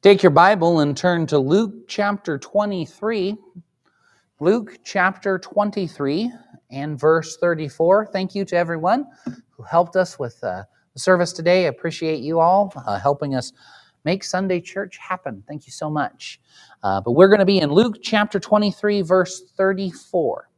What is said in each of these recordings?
Take your Bible and turn to Luke chapter 23. Luke chapter 23 and verse 34. Thank you to everyone who helped us with the service today. I appreciate you all helping us make Sunday church happen. Thank you so much. But we're going to be in Luke chapter 23, verse 34.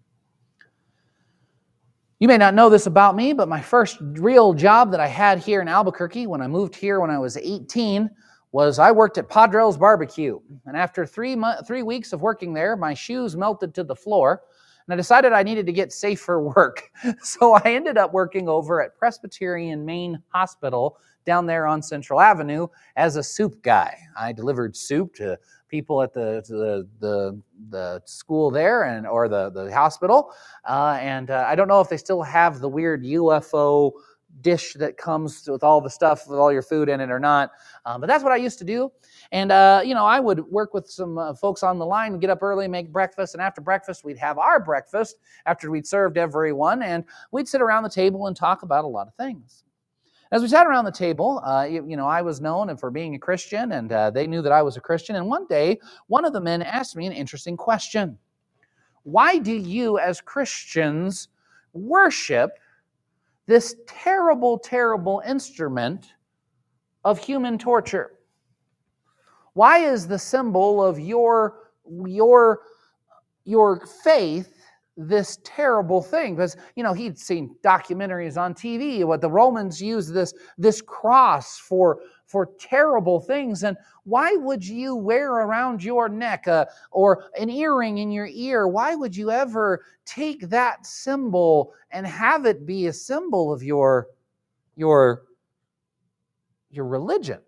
You may not know this about me, but my first real job that I had here in Albuquerque when I moved here when I was 18 was I worked at Padrell's Barbecue. And after 3 weeks of working there, my shoes melted to the floor, and I decided I needed to get safer work. So I ended up working over at Presbyterian Main Hospital down there on Central Avenue as a soup guy. I delivered soup to people at the school there or the hospital. And I don't know if they still have the weird UFO dish that comes with all the stuff with all your food in it or not. But that's what I used to do. And, I would work with some folks on the line, get up early, make breakfast. And after breakfast, we'd have our breakfast after we'd served everyone. And we'd sit around the table and talk about a lot of things. As we sat around the table, I was known for being a Christian, and they knew that I was a Christian. And one day, one of the men asked me an interesting question. Why do you as Christians worship this terrible, terrible instrument of human torture? Why is the symbol of your faith this terrible thing? Because, he'd seen documentaries on TV, what the Romans used this cross for terrible things. And why would you wear around your neck or an earring in your ear? Why would you ever take that symbol and have it be a symbol of your religion?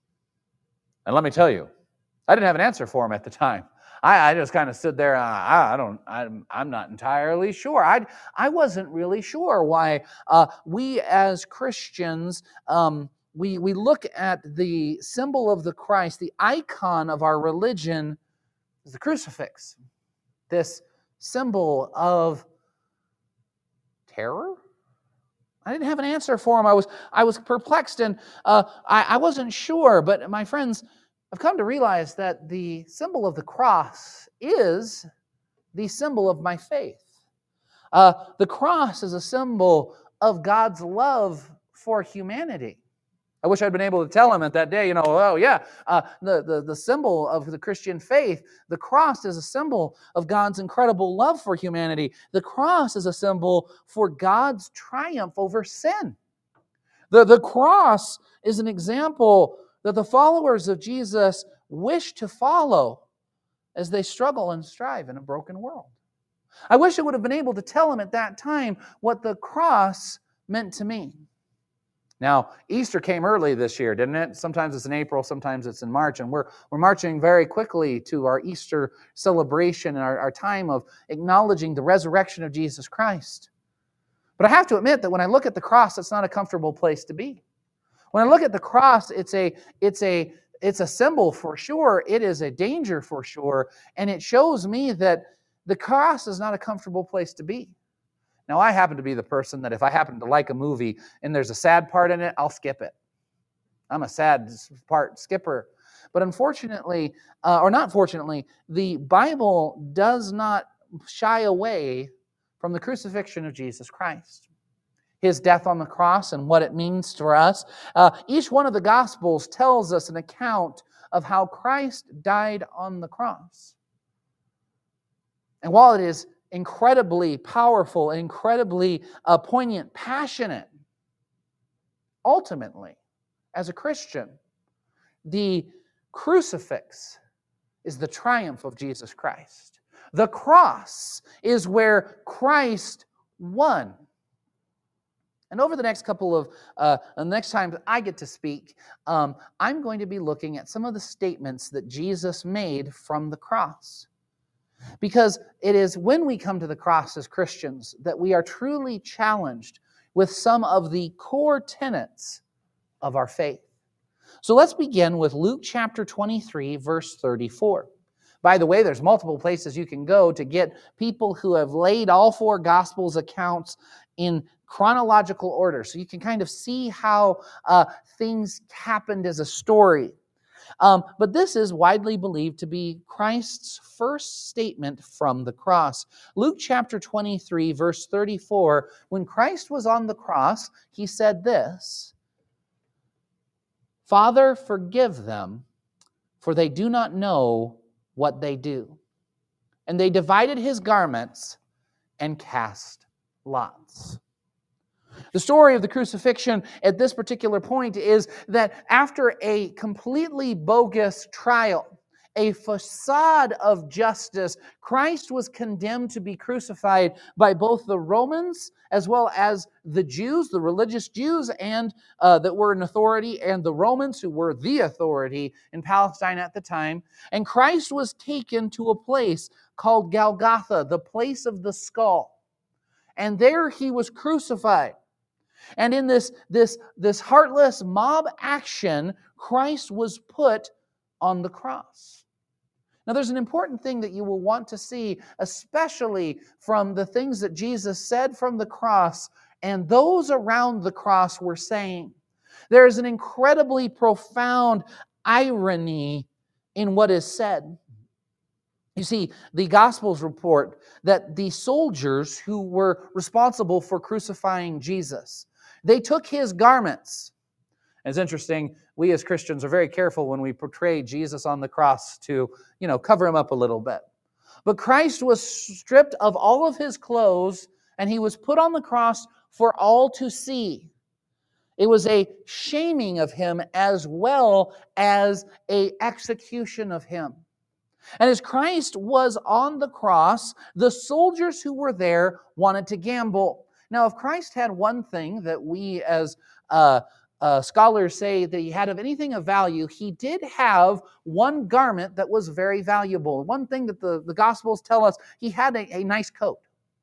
And let me tell you, I didn't have an answer for him at the time. I just kind of stood there. I'm not entirely sure. I wasn't really sure why we as Christians, we look at the symbol of the Christ, the icon of our religion is the crucifix. This symbol of terror? I didn't have an answer for him. I was perplexed, and I wasn't sure. But my friends, I've come to realize that the symbol of the cross is the symbol of my faith. The cross is a symbol of God's love for humanity. I wish I'd been able to tell him at that day, the symbol of the Christian faith, the cross is a symbol of God's incredible love for humanity. The cross is a symbol for God's triumph over sin. The cross is an example that the followers of Jesus wish to follow as they struggle and strive in a broken world. I wish I would have been able to tell him at that time what the cross meant to me. Now, Easter came early this year, didn't it? Sometimes it's in April, sometimes it's in March, and we're marching very quickly to our Easter celebration and our time of acknowledging the resurrection of Jesus Christ. But I have to admit that when I look at the cross, it's not a comfortable place to be. When I look at the cross, it's a symbol for sure. It is a danger for sure, and it shows me that the cross is not a comfortable place to be. Now, I happen to be the person that if I happen to like a movie and there's a sad part in it, I'll skip it. I'm a sad part skipper. But unfortunately, or not fortunately, the Bible does not shy away from the crucifixion of Jesus Christ. His death on the cross and what it means for us. Each one of the Gospels tells us an account of how Christ died on the cross. And while it is incredibly powerful, incredibly poignant, passionate, ultimately, as a Christian, the crucifix is the triumph of Jesus Christ. The cross is where Christ won. And over the next couple of, the next time I get to speak, I'm going to be looking at some of the statements that Jesus made from the cross. Because it is when we come to the cross as Christians that we are truly challenged with some of the core tenets of our faith. So let's begin with Luke chapter 23, verse 34. By the way, there's multiple places you can go to get people who have laid all four Gospels accounts in chronological order. So you can kind of see how things happened as a story. But this is widely believed to be Christ's first statement from the cross. Luke chapter 23, verse 34, when Christ was on the cross, he said this, "Father, forgive them, for they do not know what they do." And they divided his garments and cast lots. The story of the crucifixion at this particular point is that after a completely bogus trial, a facade of justice, Christ was condemned to be crucified by both the Romans as well as the Jews, the religious Jews and that were in authority, and the Romans who were the authority in Palestine at the time. And Christ was taken to a place called Golgotha, the place of the skull. And there he was crucified. And in this heartless mob action, Christ was put on the cross. Now, there's an important thing that you will want to see, especially from the things that Jesus said from the cross and those around the cross were saying. There is an incredibly profound irony in what is said. You see, the Gospels report that the soldiers who were responsible for crucifying Jesus, they took his garments. It's interesting, we as Christians are very careful when we portray Jesus on the cross to, cover him up a little bit. But Christ was stripped of all of his clothes, and he was put on the cross for all to see. It was a shaming of him as well as an execution of him. And as Christ was on the cross, the soldiers who were there wanted to gamble. Now, if Christ had one thing that we as scholars say that he had of anything of value, he did have one garment that was very valuable. One thing that the Gospels tell us, he had a nice coat.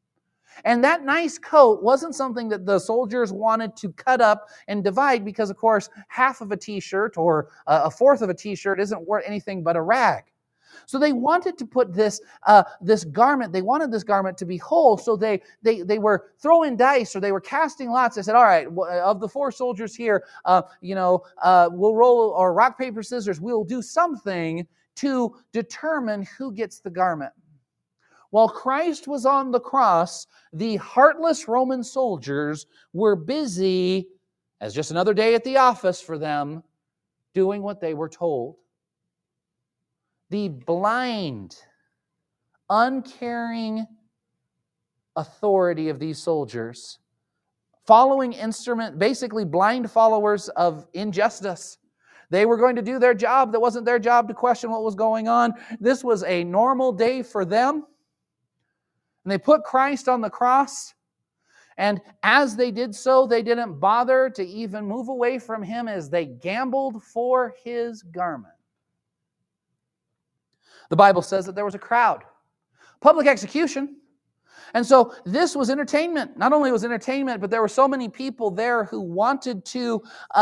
And that nice coat wasn't something that the soldiers wanted to cut up and divide because, of course, half of a t-shirt or a fourth of a t-shirt isn't worth anything but a rag. So they wanted to put this garment, they wanted this garment to be whole, so they were throwing dice or they were casting lots. They said, all right, of the four soldiers here, we'll roll, or rock, paper, scissors, we'll do something to determine who gets the garment. While Christ was on the cross, the heartless Roman soldiers were busy, as just another day at the office for them, doing what they were told. The blind, uncaring authority of these soldiers, following instrument, basically blind followers of injustice. They were going to do their job. That wasn't their job to question what was going on. This was a normal day for them. And they put Christ on the cross. And as they did so, they didn't bother to even move away from him as they gambled for his garment. The Bible says that there was a crowd. Public execution. And so this was entertainment. Not only was entertainment, but there were so many people there who wanted to,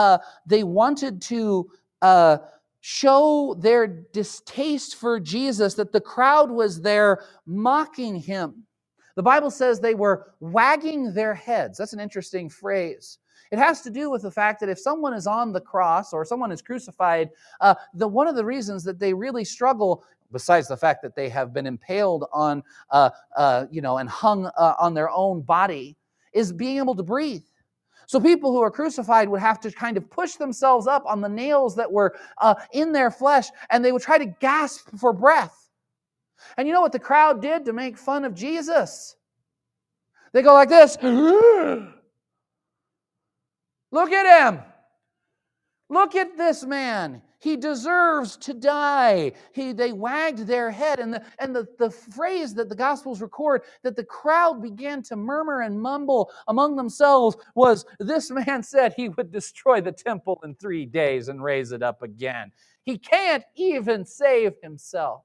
show their distaste for Jesus, that the crowd was there mocking him. The Bible says they were wagging their heads. That's an interesting phrase. It has to do with the fact that if someone is on the cross or someone is crucified, one of the reasons that they really struggle, besides the fact that they have been impaled on, and hung on their own body, is being able to breathe. So people who are crucified would have to kind of push themselves up on the nails that were in their flesh, and they would try to gasp for breath. And you know what the crowd did to make fun of Jesus? They go like this. Look at him. Look at this man. He deserves to die. They wagged their head. And the phrase that the Gospels record, that the crowd began to murmur and mumble among themselves, was, this man said he would destroy the temple in 3 days and raise it up again. He can't even save himself.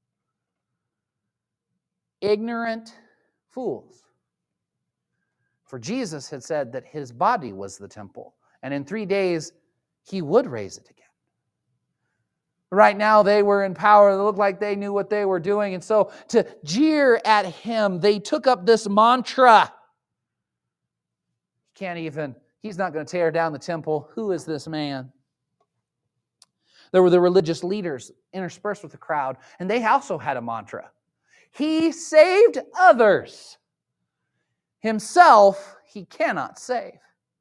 Ignorant fools. For Jesus had said that his body was the temple, and in 3 days he would raise it again. Right now they were in power. It looked like they knew what they were doing. And so to jeer at him, they took up this mantra. He's not going to tear down the temple. Who is this man? There were the religious leaders interspersed with the crowd, and they also had a mantra. He saved others. Himself, he cannot save.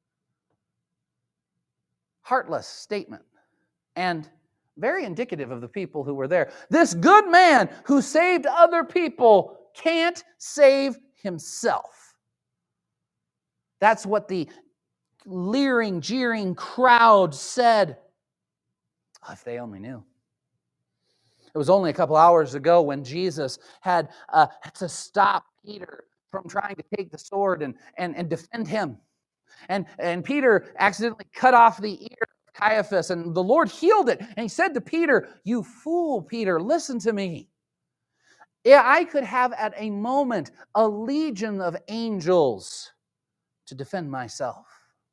Heartless statement, and very indicative of the people who were there. This good man who saved other people can't save himself. That's what the leering, jeering crowd said. Oh, if they only knew. It was only a couple hours ago when Jesus had to stop Peter from trying to take the sword and defend him. And Peter accidentally cut off the ear of Caiaphas, and the Lord healed it. And he said to Peter, "You fool, Peter, listen to me. Yeah, I could have at a moment a legion of angels to defend myself.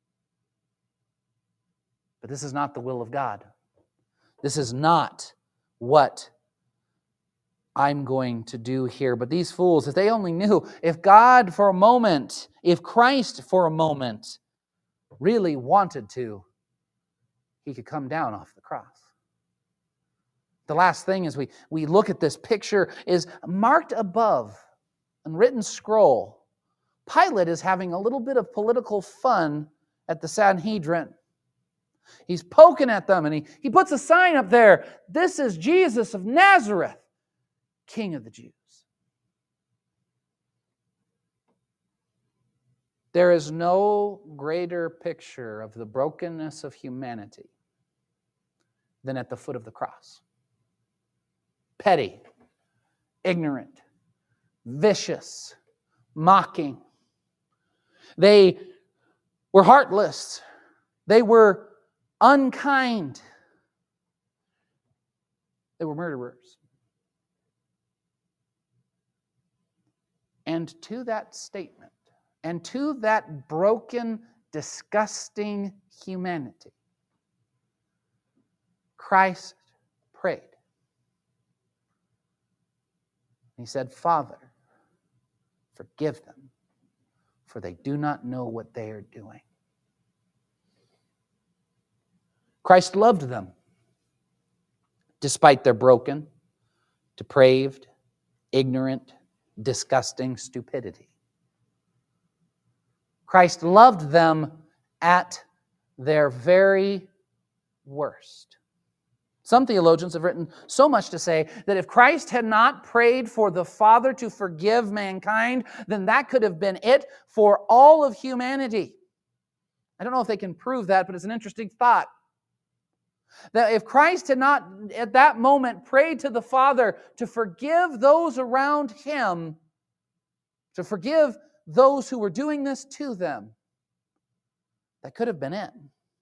But this is not the will of God. This is not what I'm going to do here." But these fools, if they only knew, if God for a moment, if Christ for a moment really wanted to, he could come down off the cross. The last thing as we look at this picture is marked above in written scroll. Pilate is having a little bit of political fun at the Sanhedrin. He's poking at them, and he puts a sign up there. This is Jesus of Nazareth, King of the Jews. There is no greater picture of the brokenness of humanity than at the foot of the cross. Petty, ignorant, vicious, mocking. They were heartless. They were unkind. They were murderers. And to that statement, and to that broken, disgusting humanity, Christ prayed. He said, "Father, forgive them, for they do not know what they are doing." Christ loved them, despite their broken, depraved, ignorant, disgusting stupidity. Christ loved them at their very worst. Some theologians have written so much to say that if Christ had not prayed for the Father to forgive mankind, then that could have been it for all of humanity. I don't know if they can prove that, but it's an interesting thought. That if Christ had not at that moment prayed to the Father to forgive those around him, to forgive those who were doing this to them, that could have been it.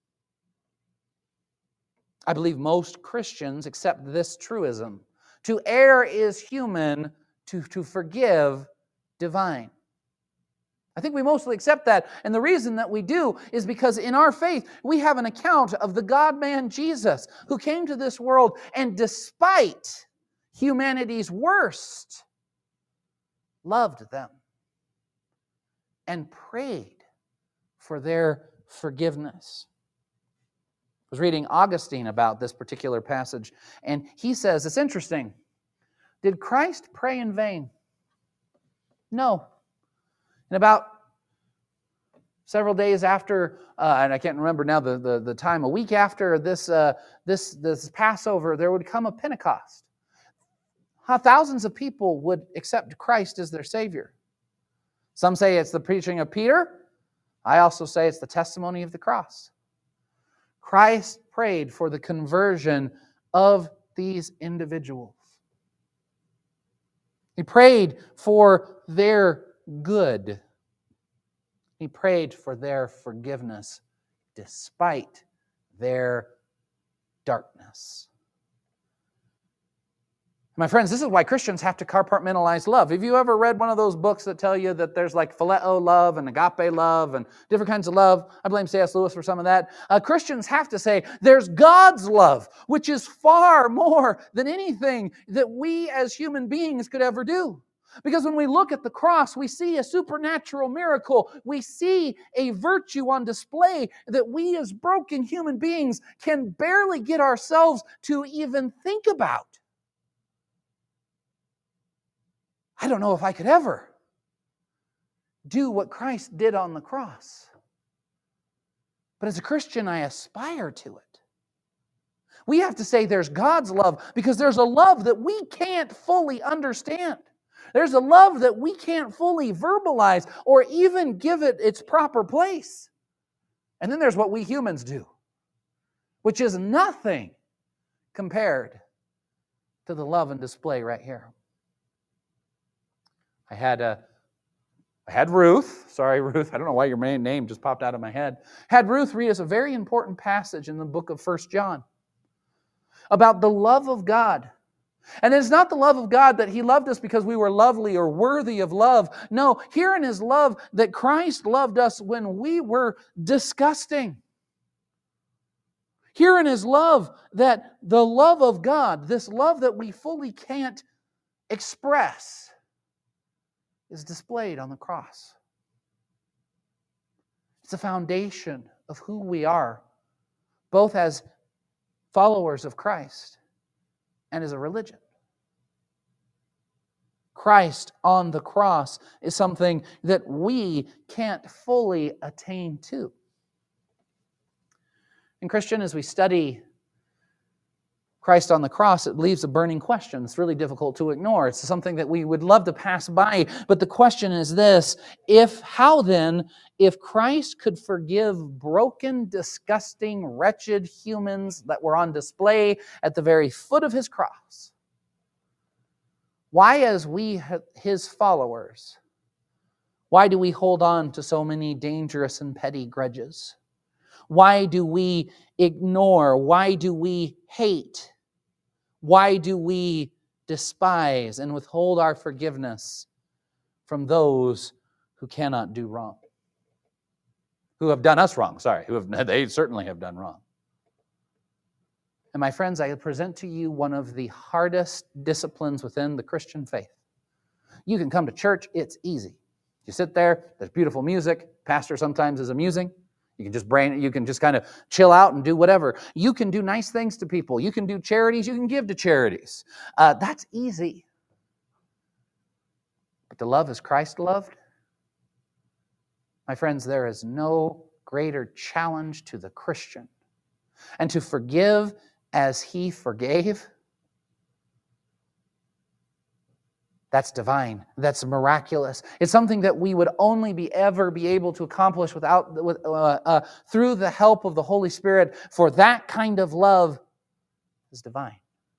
I believe most Christians accept this truism. To err is human, to forgive divine. I think we mostly accept that, and the reason that we do is because in our faith, we have an account of the God-man Jesus who came to this world and despite humanity's worst, loved them and prayed for their forgiveness. I was reading Augustine about this particular passage, and he says, it's interesting. Did Christ pray in vain? No. And about several days after, and I can't remember now the time, a week after this Passover, there would come a Pentecost. How thousands of people would accept Christ as their Savior. Some say it's the preaching of Peter. I also say it's the testimony of the cross. Christ prayed for the conversion of these individuals. He prayed for their good. He prayed for their forgiveness despite their darkness. My friends, this is why Christians have to compartmentalize love. Have you ever read one of those books that tell you that there's like phileo love and agape love and different kinds of love? I blame C.S. Lewis for some of that. Christians have to say there's God's love, which is far more than anything that we as human beings could ever do. Because when we look at the cross, we see a supernatural miracle. We see a virtue on display that we as broken human beings can barely get ourselves to even think about. I don't know if I could ever do what Christ did on the cross. But as a Christian, I aspire to it. We have to say there's God's love because there's a love that we can't fully understand. There's a love that we can't fully verbalize or even give it its proper place. And then there's what we humans do, which is nothing compared to the love and display right here. I had Ruth. Sorry, Ruth. I don't know why your main name just popped out of my head. Had Ruth read us a very important passage in the book of 1 John about the love of God. And it's not the love of God that He loved us because we were lovely or worthy of love. No, here in His love that Christ loved us when we were disgusting. Here in His love that the love of God, this love that we fully can't express, is displayed on the cross. It's a foundation of who we are, both as followers of Christ and as a religion. Christ on the cross is something that we can't fully attain to. And Christian, as we study Christ on the cross, it leaves a burning question. It's really difficult to ignore. It's something that we would love to pass by. But the question is this: how then, if Christ could forgive broken, disgusting, wretched humans that were on display at the very foot of His cross, why, as we, His followers, why do we hold on to so many dangerous and petty grudges? Why do we ignore? Why do we hate? Why do we despise and withhold our forgiveness from those who cannot do wrong? Who have done us wrong, they certainly have done wrong. And my friends, I present to you one of the hardest disciplines within the Christian faith. You can come to church, it's easy. You sit there, there's beautiful music, pastor sometimes is amusing. You can just kind of chill out and do whatever. You can do nice things to people. You can do charities. You can give to charities. That's easy. But to love as Christ loved, my friends, there is no greater challenge to the Christian. And to forgive as He forgave, that's divine. That's miraculous. It's something that we would only ever be able to accomplish through the help of the Holy Spirit. For that kind of love is divine.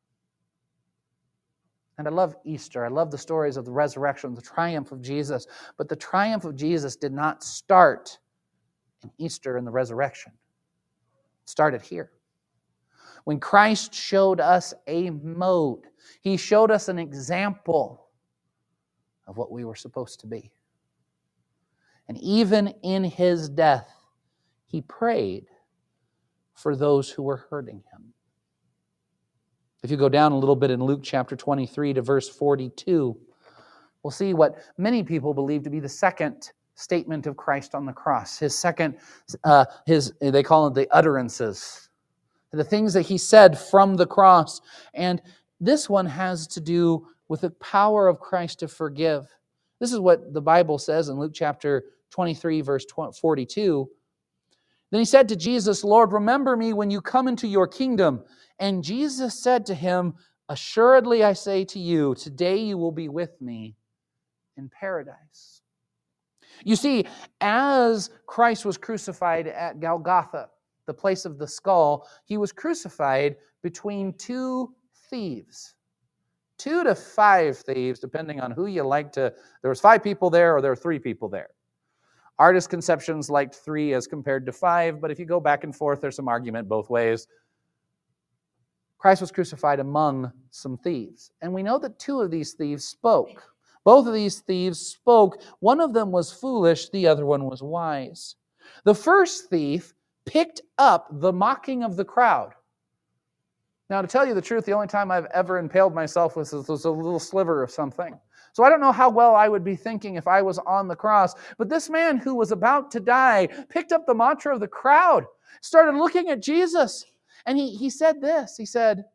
And I love Easter. I love the stories of the resurrection, the triumph of Jesus. But the triumph of Jesus did not start in Easter and the resurrection. It started here. When Christ showed us a mode, He showed us an example of what we were supposed to be. And even in His death, He prayed for those who were hurting Him. If you go down a little bit in Luke chapter 23 to verse 42, we'll see what many people believe to be the second statement of Christ on the cross. His second, they call it the utterances, the things that He said from the cross. And this one has to do with the power of Christ to forgive. This is what the Bible says in Luke chapter 23, verse 42. Then He said to Jesus, "Lord, remember me when you come into your kingdom." And Jesus said to him, "Assuredly I say to you, today you will be with me in paradise." You see, as Christ was crucified at Golgotha, the place of the skull, He was crucified between two thieves. 2 to 5 thieves, depending on who you like to. There was 5 people there or there were 3 people there. Artist conceptions liked 3 as compared to 5, but if you go back and forth, there's some argument both ways. Christ was crucified among some thieves. And we know that 2 of these thieves spoke. Both of these thieves spoke. One of them was foolish, the other one was wise. The first thief picked up the mocking of the crowd. Now, to tell you the truth, the only time I've ever impaled myself was a little sliver of something. So I don't know how well I would be thinking if I was on the cross. But this man who was about to die picked up the mantra of the crowd, started looking at Jesus, and he said this. He said,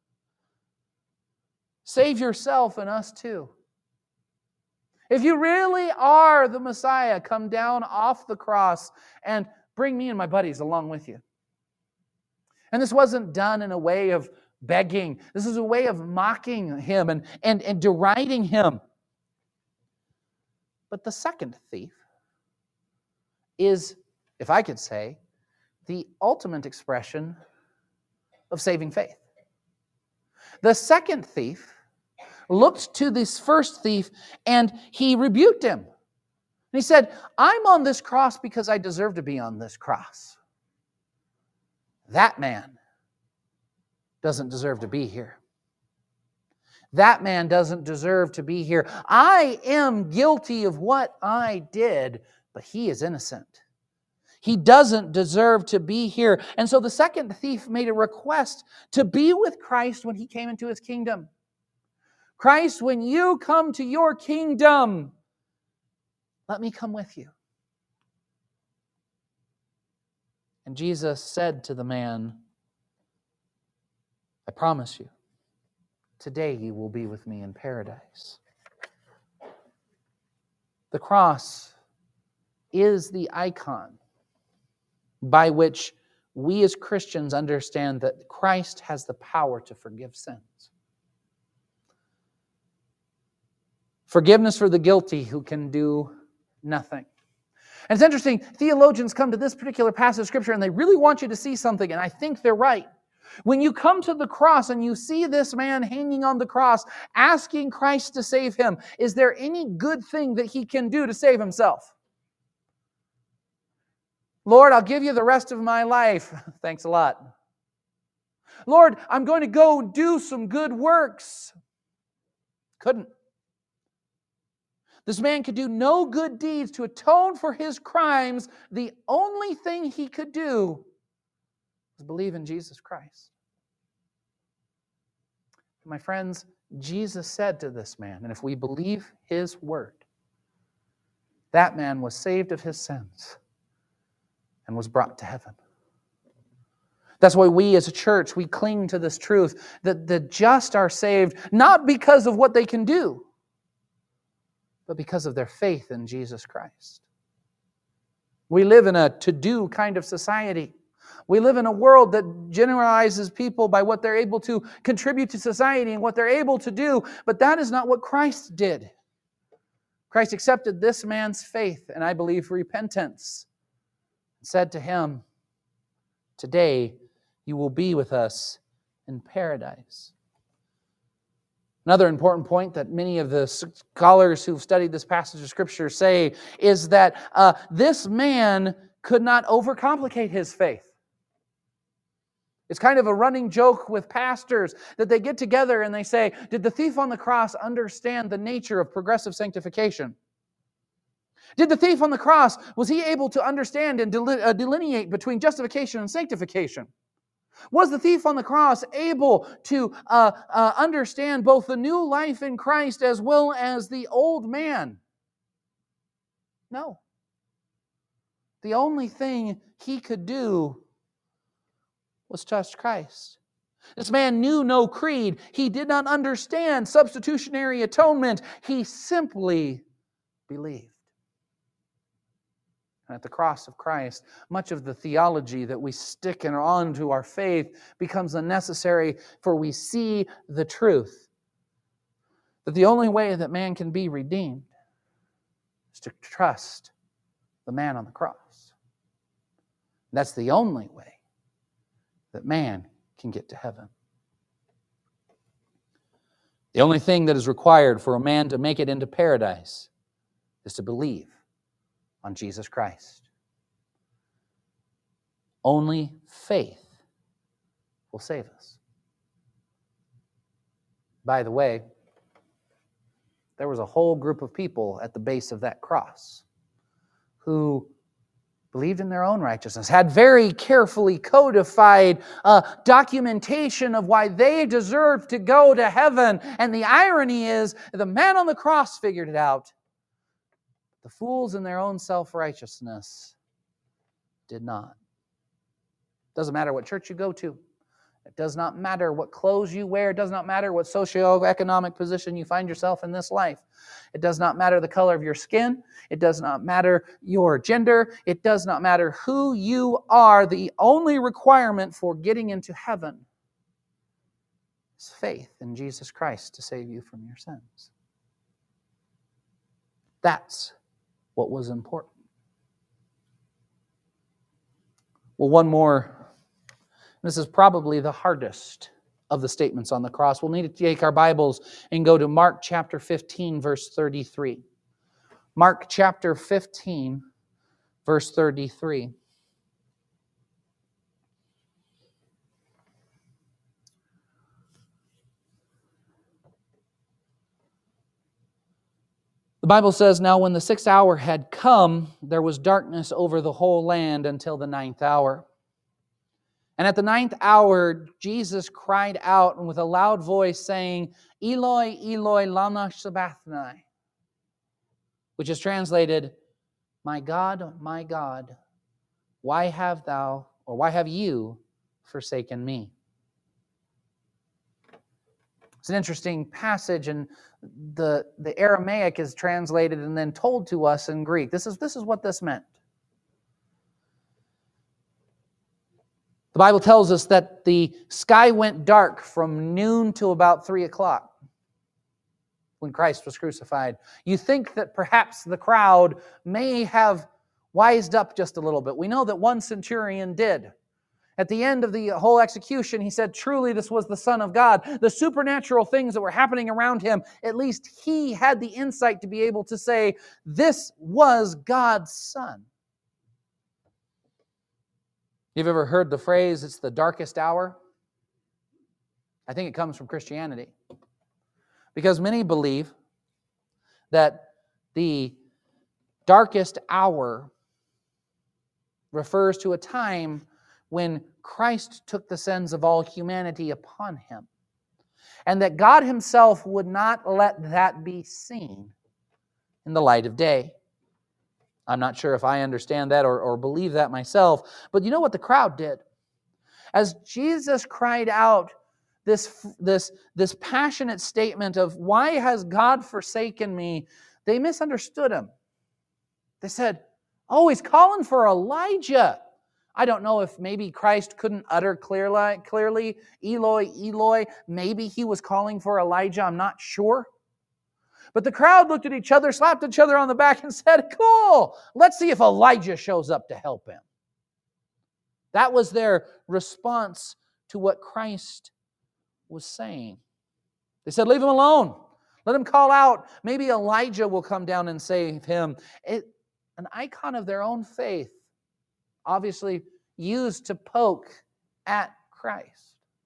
"Save yourself and us too. If you really are the Messiah, come down off the cross and bring me and my buddies along with you." And this wasn't done in a way of begging. This is a way of mocking him and deriding him. But the second thief is, if I could say, the ultimate expression of saving faith. The second thief looked to this first thief and he rebuked him. And he said, "I'm on this cross because I deserve to be on this cross. That man doesn't deserve to be here. That man doesn't deserve to be here. I am guilty of what I did, but he is innocent. He doesn't deserve to be here." And so the second thief made a request to be with Christ when he came into his kingdom. "Christ, when you come to your kingdom, let me come with you." And Jesus said to the man, "I promise you, today you will be with me in paradise." The cross is the icon by which we as Christians understand that Christ has the power to forgive sins. Forgiveness for the guilty who can do nothing. And it's interesting, theologians come to this particular passage of Scripture and they really want you to see something, and I think they're right. When you come to the cross and you see this man hanging on the cross, asking Christ to save him, is there any good thing that he can do to save himself? "Lord, I'll give you the rest of my life." Thanks a lot. "Lord, I'm going to go do some good works." Couldn't. This man could do no good deeds to atone for his crimes. The only thing he could do was believe in Jesus Christ. My friends, Jesus said to this man, and if we believe his word, that man was saved of his sins and was brought to heaven. That's why we as a church, we cling to this truth that the just are saved not because of what they can do, but because of their faith in Jesus Christ. We live in a to-do kind of society. We live in a world that generalizes people by what they're able to contribute to society and what they're able to do, but that is not what Christ did. Christ accepted this man's faith, and I believe repentance, and said to him, "Today you will be with us in paradise." Another important point that many of the scholars who've studied this passage of Scripture say is that this man could not overcomplicate his faith. It's kind of a running joke with pastors that they get together and they say, "Did the thief on the cross understand the nature of progressive sanctification? Did the thief on the cross, was he able to understand and delineate between justification and sanctification? Was the thief on the cross able to understand both the new life in Christ as well as the old man?" No. The only thing he could do was trust Christ. This man knew no creed. He did not understand substitutionary atonement. He simply believed. And at the cross of Christ, much of the theology that we stick on to our faith becomes unnecessary, for we see the truth that the only way that man can be redeemed is to trust the man on the cross. That's the only way that man can get to heaven. The only thing that is required for a man to make it into paradise is to believe on Jesus Christ. Only faith will save us. By the way, there was a whole group of people at the base of that cross who believed in their own righteousness, had very carefully codified documentation of why they deserved to go to heaven. And the irony is, the man on the cross figured it out. The fools in their own self-righteousness did not. Doesn't matter what church you go to. It does not matter what clothes you wear. It does not matter what socioeconomic position you find yourself in this life. It does not matter the color of your skin. It does not matter your gender. It does not matter who you are. The only requirement for getting into heaven is faith in Jesus Christ to save you from your sins. That's what was important. Well, one more. This is probably the hardest of the statements on the cross. We'll need to take our Bibles and go to Mark chapter 15, verse 33. Mark chapter 15, verse 33. The Bible says, "Now when the 6th hour had come, there was darkness over the whole land until the 9th hour. And at the 9th hour, Jesus cried out with a loud voice, saying, Eloi, Eloi, lama sabachthani," which is translated, my God, why have you forsaken me?" It's an interesting passage, and the Aramaic is translated and then told to us in Greek. This is what this meant. The Bible tells us that the sky went dark from noon to about 3 o'clock when Christ was crucified. You think that perhaps the crowd may have wised up just a little bit. We know that one centurion did. At the end of the whole execution, he said, truly this was the Son of God. The supernatural things that were happening around him, at least he had the insight to be able to say, this was God's Son. You've ever heard the phrase, it's the darkest hour? I think it comes from Christianity. Because many believe that the darkest hour refers to a time when Christ took the sins of all humanity upon him. And that God himself would not let that be seen in the light of day. I'm not sure if I understand that or believe that myself. But you know what the crowd did? As Jesus cried out this passionate statement of, why has God forsaken me? They misunderstood him. They said, oh, he's calling for Elijah. I don't know if maybe Christ couldn't utter clearly, Eloi, Eloi. Maybe he was calling for Elijah. I'm not sure. But the crowd looked at each other, slapped each other on the back and said, cool, let's see if Elijah shows up to help him. That was their response to what Christ was saying. They said, leave him alone. Let him call out. Maybe Elijah will come down and save him. An icon of their own faith, obviously used to poke at Christ.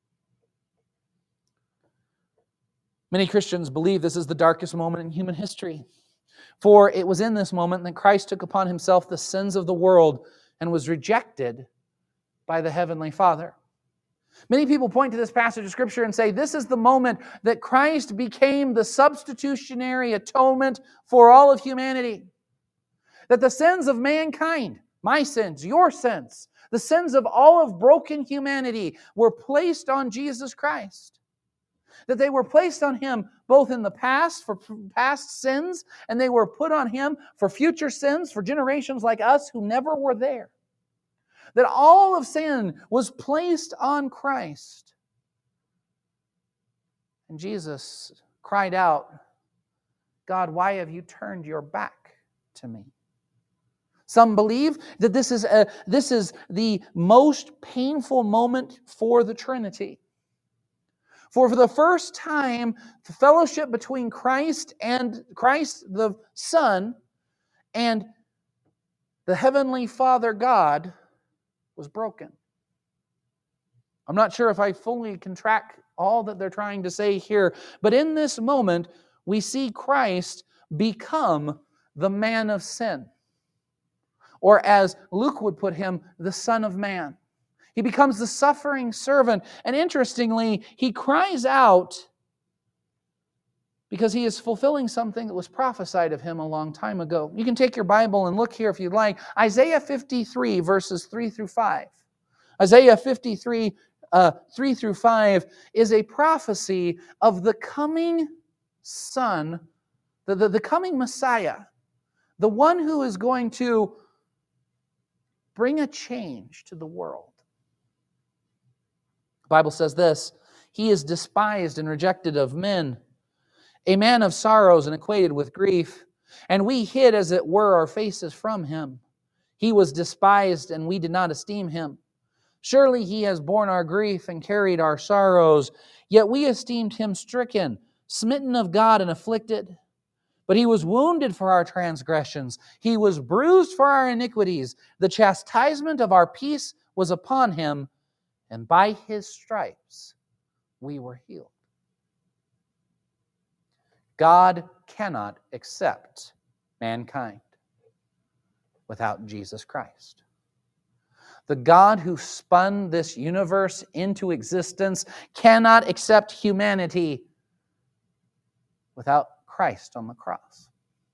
Many Christians believe this is the darkest moment in human history. For it was in this moment that Christ took upon himself the sins of the world and was rejected by the Heavenly Father. Many people point to this passage of Scripture and say this is the moment that Christ became the substitutionary atonement for all of humanity. That the sins of mankind, my sins, your sins, the sins of all of broken humanity were placed on Jesus Christ. That they were placed on him both in the past for past sins, and they were put on him for future sins for generations like us who never were there. That all of sin was placed on Christ. And Jesus cried out, God, why have you turned your back to me? Some believe that this is the most painful moment for the Trinity. For the first time, the fellowship between Christ the Son and the Heavenly Father God was broken. I'm not sure if I fully can track all that they're trying to say here, but in this moment, we see Christ become the man of sin. or as Luke would put him, the Son of Man. He becomes the suffering servant. And interestingly, he cries out because he is fulfilling something that was prophesied of him a long time ago. You can take your Bible and look here if you'd like. Isaiah 53, verses 3 through 5. Isaiah 53, 3 through 5 is a prophecy of the coming Son, the coming Messiah, the one who is going to bring a change to the world. The Bible says this, He is despised and rejected of men, a man of sorrows and acquainted with grief, and we hid, as it were, our faces from him. He was despised, and we did not esteem him. Surely he has borne our grief and carried our sorrows, yet we esteemed him stricken, smitten of God, and afflicted. But he was wounded for our transgressions. He was bruised for our iniquities. The chastisement of our peace was upon him, and by his stripes we were healed. God cannot accept mankind without Jesus Christ. The God who spun this universe into existence cannot accept humanity without Christ on the cross.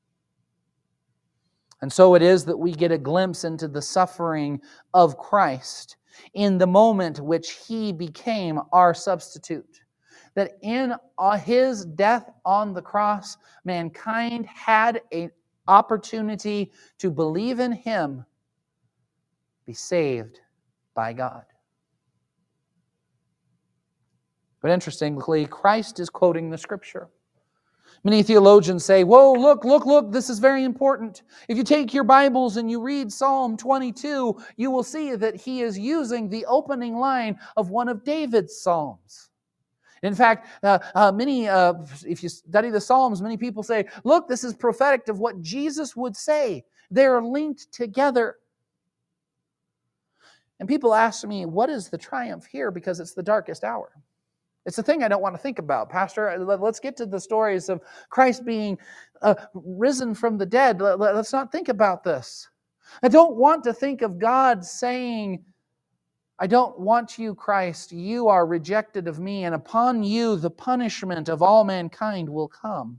And so it is that we get a glimpse into the suffering of Christ in the moment which He became our substitute. That in His death on the cross, mankind had an opportunity to believe in Him, be saved by God. But interestingly, Christ is quoting the Scripture. Many theologians say, whoa, look, this is very important. If you take your Bibles and you read Psalm 22, you will see that he is using the opening line of one of David's Psalms. In fact, if you study the Psalms, many people say, look, this is prophetic of what Jesus would say. They're linked together. And people ask me, what is the triumph here? Because it's the darkest hour. It's the thing I don't want to think about. Pastor, let's get to the stories of Christ being risen from the dead. Let's not think about this. I don't want to think of God saying, I don't want you, Christ. You are rejected of me, and upon you the punishment of all mankind will come.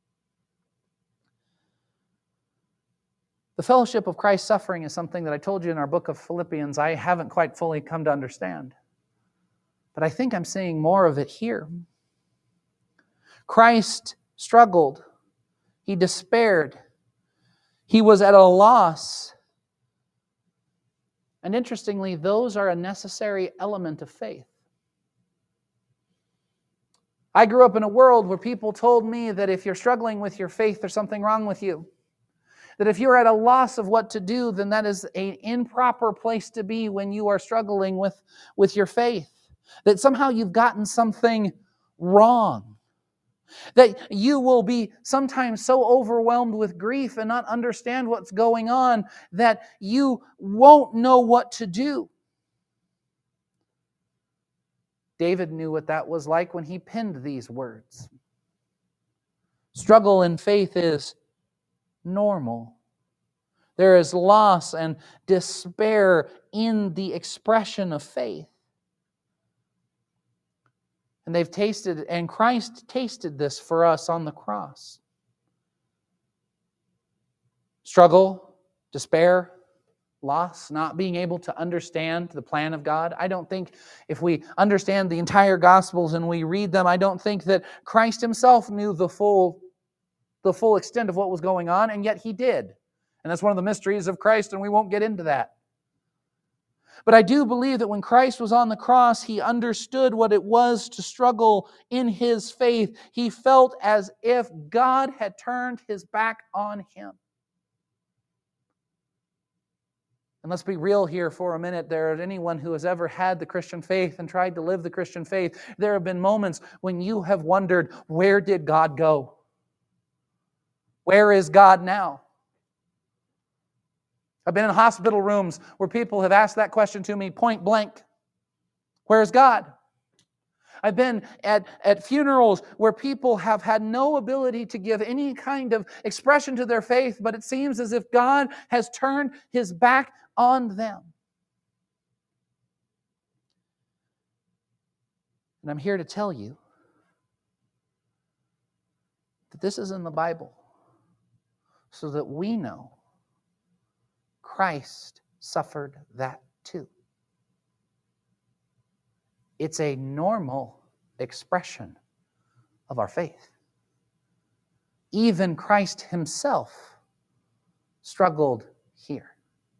The fellowship of Christ's suffering is something that I told you in our book of Philippians I haven't quite fully come to understand. But I think I'm seeing more of it here. Christ struggled. He despaired. He was at a loss. And interestingly, those are a necessary element of faith. I grew up in a world where people told me that if you're struggling with your faith, there's something wrong with you. That if you're at a loss of what to do, then that is an improper place to be when you are struggling with your faith. That somehow you've gotten something wrong. That you will be sometimes so overwhelmed with grief and not understand what's going on that you won't know what to do. David knew what that was like when he penned these words. Struggle in faith is normal. There is loss and despair in the expression of faith. And they've tasted, and Christ tasted this for us on the cross. Struggle, despair, loss, not being able to understand the plan of God. I don't think if we understand the entire Gospels and we read them, I don't think that Christ himself knew the full extent of what was going on, and yet he did. And that's one of the mysteries of Christ, and we won't get into that. But I do believe that when Christ was on the cross, he understood what it was to struggle in his faith. He felt as if God had turned his back on him. And let's be real here for a minute. There is anyone who has ever had the Christian faith and tried to live the Christian faith, there have been moments when you have wondered, where did God go? Where is God now? I've been in hospital rooms where people have asked that question to me point blank. Where's God? I've been at funerals where people have had no ability to give any kind of expression to their faith, but it seems as if God has turned His back on them. And I'm here to tell you that this is in the Bible so that we know Christ suffered that too. It's a normal expression of our faith. Even Christ Himself struggled here.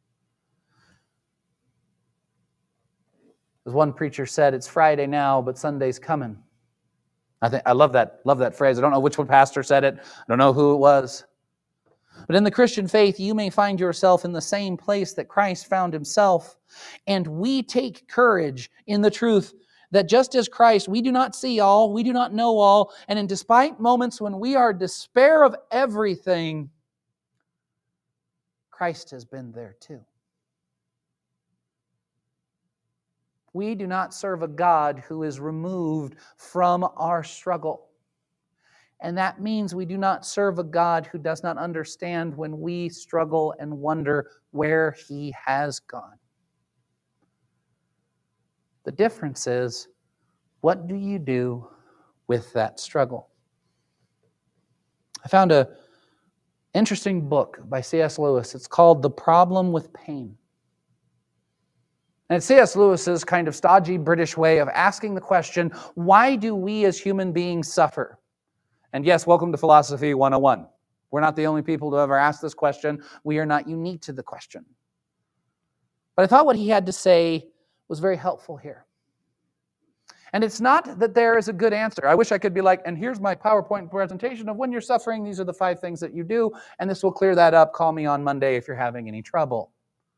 As one preacher said, it's Friday now, but Sunday's coming. I love that phrase. I don't know which one pastor said it. I don't know who it was. But in the Christian faith, you may find yourself in the same place that Christ found Himself. And we take courage in the truth that just as Christ, we do not see all, we do not know all, and in despite moments when we are despair of everything, Christ has been there too. We do not serve a God who is removed from our struggle. And that means we do not serve a God who does not understand when we struggle and wonder where He has gone. The difference is, what do you do with that struggle? I found an interesting book by C.S. Lewis. It's called The Problem with Pain. And it's C.S. Lewis's kind of stodgy British way of asking the question, why do we as human beings suffer? And yes, welcome to Philosophy 101. We're not the only people to ever ask this question. We are not unique to the question. But I thought what he had to say was very helpful here. And it's not that there is a good answer. I wish I could be like, and here's my PowerPoint presentation of when you're suffering, these are the 5 things that you do, and this will clear that up. Call me on Monday if you're having any trouble.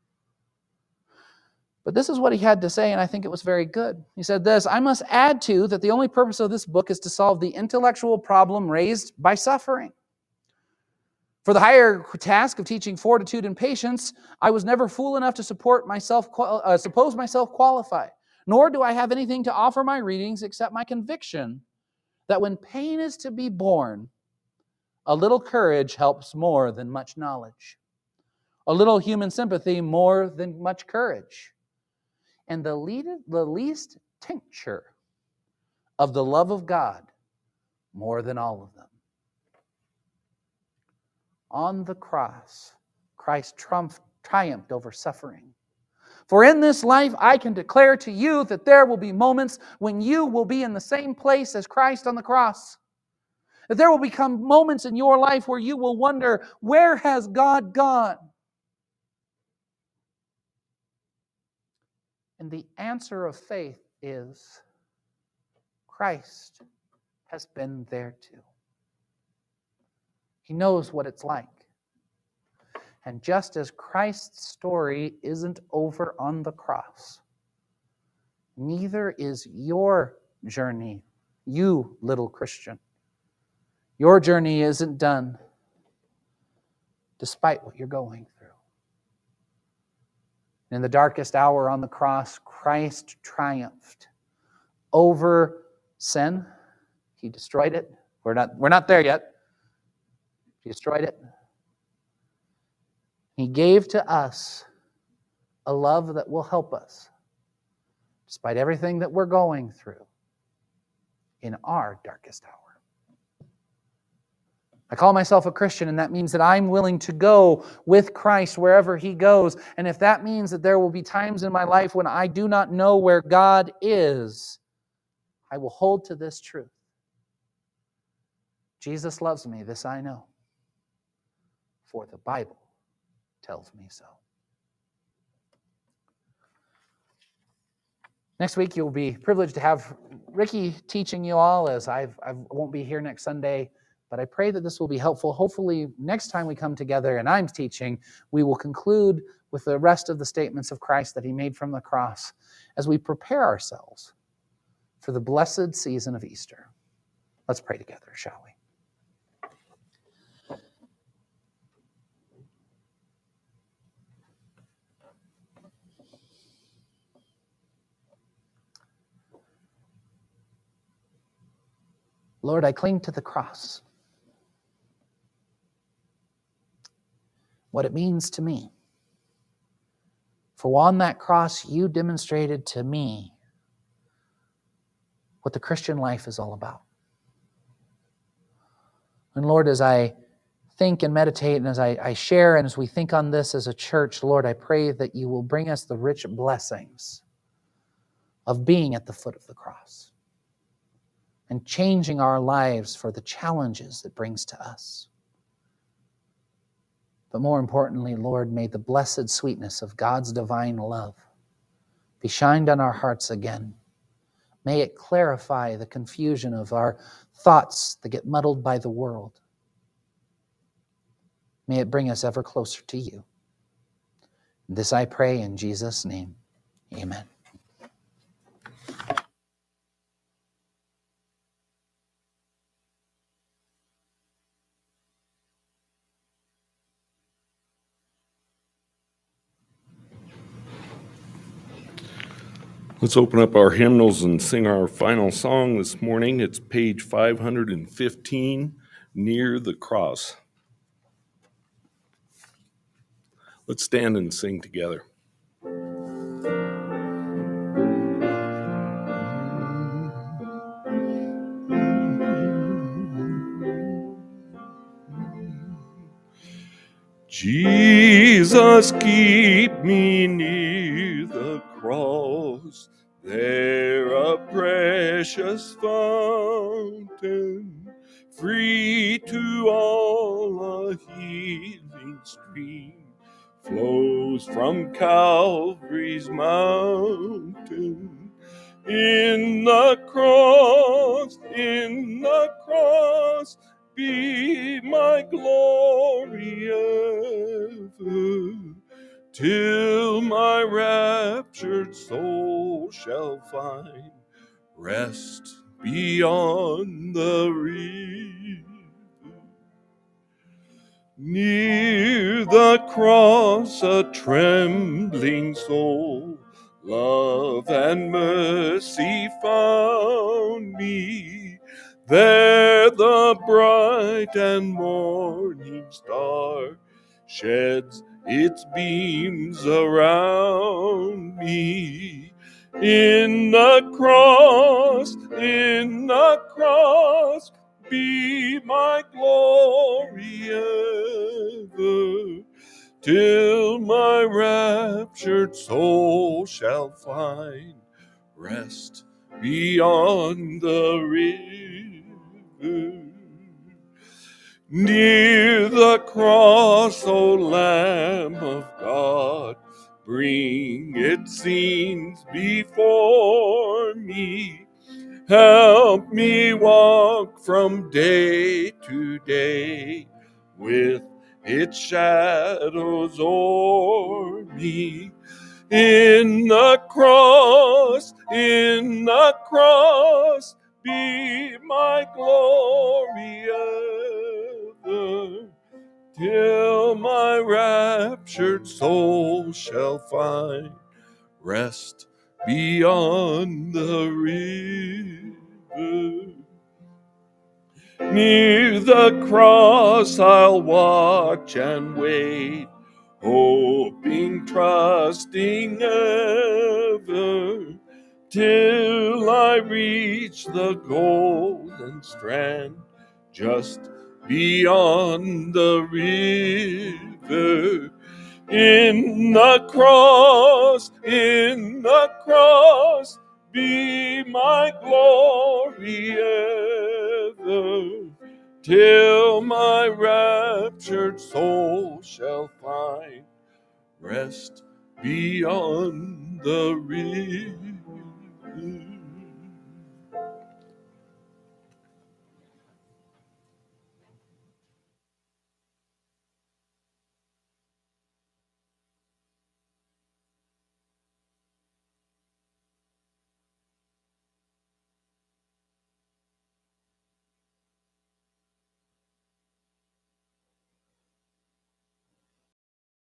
But this is what he had to say, and I think it was very good. He said this, I must add to that the only purpose of this book is to solve the intellectual problem raised by suffering. For the higher task of teaching fortitude and patience, I was never fool enough to suppose myself qualified. Nor do I have anything to offer my readings except my conviction that when pain is to be borne, a little courage helps more than much knowledge. A little human sympathy more than much courage. And the least tincture of the love of God more than all of them. On the cross, Christ triumphed over suffering. For in this life I can declare to you that there will be moments when you will be in the same place as Christ on the cross. That there will become moments in your life where you will wonder, where has God gone? And the answer of faith is, Christ has been there too. He knows what it's like. And just as Christ's story isn't over on the cross, neither is your journey, you little Christian. Your journey isn't done despite what you're going through. In the darkest hour on the cross, Christ triumphed over sin. He destroyed it. We're not there yet. He destroyed it. He gave to us a love that will help us, despite everything that we're going through, in our darkest hour. I call myself a Christian, and that means that I'm willing to go with Christ wherever He goes. And if that means that there will be times in my life when I do not know where God is, I will hold to this truth. Jesus loves me, this I know, for the Bible tells me so. Next week, you'll be privileged to have Ricky teaching you all, as I won't be here next Sunday, but I pray that this will be helpful. Hopefully, next time we come together and I'm teaching, we will conclude with the rest of the statements of Christ that He made from the cross as we prepare ourselves for the blessed season of Easter. Let's pray together, shall we? Lord, I cling to the cross, what it means to me. For on that cross, you demonstrated to me what the Christian life is all about. And Lord, as I think and meditate and as I share and as we think on this as a church, Lord, I pray that you will bring us the rich blessings of being at the foot of the cross and changing our lives for the challenges it brings to us. But more importantly, Lord, may the blessed sweetness of God's divine love be shined on our hearts again. May it clarify the confusion of our thoughts that get muddled by the world. May it bring us ever closer to you. This I pray in Jesus' name. Amen. Let's open up our hymnals and sing our final song this morning. It's page 515, Near the Cross. Let's stand and sing together. Jesus, keep me near the cross, there a precious fountain, free to all a healing stream, flows from Calvary's mountain. In the cross, be my glory ever, till my raptured soul shall find rest beyond the river. Near the cross a trembling soul, love and mercy found me. There the bright and morning star sheds its beams around me. In the cross, be my glory ever, till my raptured soul shall find rest beyond the river. Near the cross, O Lamb of God, bring its scenes before me. Help me walk from day to day with its shadows o'er me. In the cross, be my glory ever, till my raptured soul shall find rest beyond the river. Near the cross I'll watch and wait, hoping, trusting ever, till I reach the golden strand just beyond the river. In the cross, be my glory ever, till my raptured soul shall find rest beyond the river.